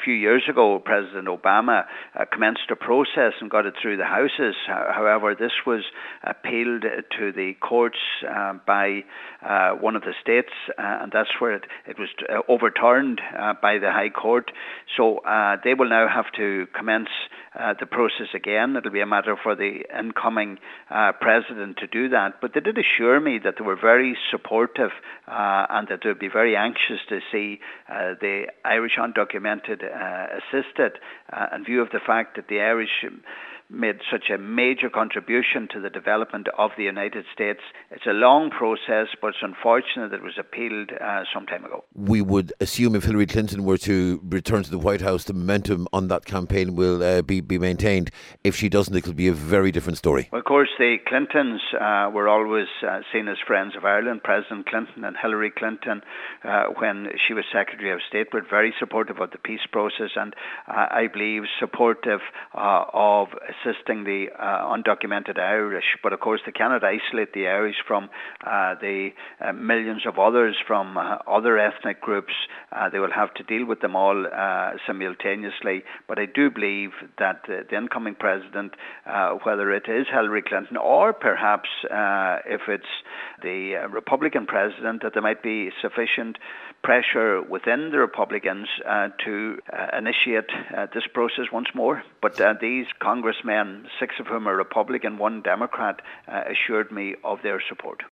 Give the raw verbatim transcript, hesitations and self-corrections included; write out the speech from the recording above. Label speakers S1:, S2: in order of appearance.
S1: few years ago, President Obama uh, commenced a process and got it through the Houses. However, this was appealed to the courts uh, by uh, one of the states, uh, and that's where it, it was uh, overturned uh, by the High Court. So uh, they will now have to commence uh, the process again. It'll be a matter for the incoming uh, president to do that. But they did assure me that they were very supportive uh, and that they would be very anxious to see uh, the Irish undocumented uh, assisted uh, in view of the fact that the Irish made such a major contribution to the development of the United States. It's a long process, but it's unfortunate that it was appealed uh, some time ago.
S2: We would assume if Hillary Clinton were to return to the White House, the momentum on that campaign will uh, be, be maintained. If she doesn't, it will be a very different story.
S1: Well, of course, the Clintons uh, were always uh, seen as friends of Ireland. President Clinton and Hillary Clinton, uh, when she was Secretary of State, were very supportive of the peace process, and uh, I believe supportive uh, of assisting the uh, undocumented Irish. But of course they cannot isolate the Irish from uh, the uh, millions of others from uh, other ethnic groups. Uh, they will have to deal with them all uh, simultaneously. But I do believe that uh, the incoming president, uh, whether it is Hillary Clinton or perhaps uh, if it's the uh, Republican president, that there might be sufficient pressure within the Republicans uh, to uh, initiate uh, this process once more. But uh, these congressmen, six of whom are Republican, one Democrat, uh, assured me of their support.